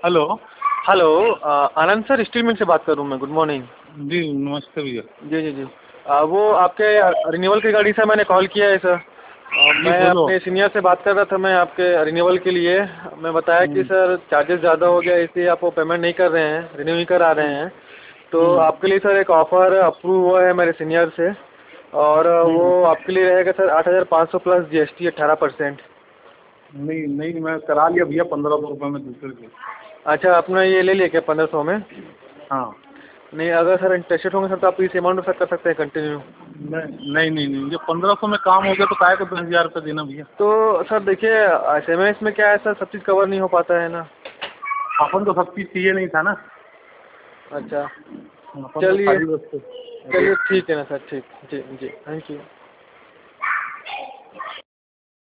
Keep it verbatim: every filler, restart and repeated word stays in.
Hello. Hello अ, Anand sir steel mill से बात कर रहा हूँ मैं। Good morning. जी नमस्ते भैया। जी जी जी अ, वो आपके रिन्यूअल की गाड़ी से मैंने कॉल किया है सर। अ, जी मैं बोलो। अपने सीनियर से बात कर रहा था मैं आपके रिन्यूअल के लिए। मैं बताया कि हम्म, सर चार्जेस ज़्यादा हो गया इसलिए आप वो पेमेंट नहीं कर रहे हैं, रिन्यू नहीं करा रहे हम्म, हैं। तो हम्म, आपके लिए सर एक ऑफ़र अप्रूव हुआ है मेरे सीनियर से, और वो हम्म। आपके लिए रहेगा सर आठ हज़ार पाँच सौ प्लस जी एस टी अठारह परसेंट। नहीं नहीं, मैं करा लिया भैया पंद्रह सौ रुपये में दूसरे से। अच्छा, आपने ये ले लिया क्या पंद्रह सौ में? हाँ। नहीं, अगर सर इंटरेस्टेड होंगे सर तो आप इस अमाउंट में सर कर सकते हैं कंटिन्यू। नहीं नहीं नहीं नहीं, ये पंद्रह सौ में काम हो गया तो काहे को दस हजार रुपये देना भैया। तो सर देखिए एस एम एस में क्या है सर, सब चीज़ कवर नहीं हो पाता है ना। अपन तो सब चीज़ चाहिए नहीं था ना। अच्छा, अपन तो चलिए खाली बस तो। चलिए ठीक है ना सर, ठीक। जी जी, थैंक यू।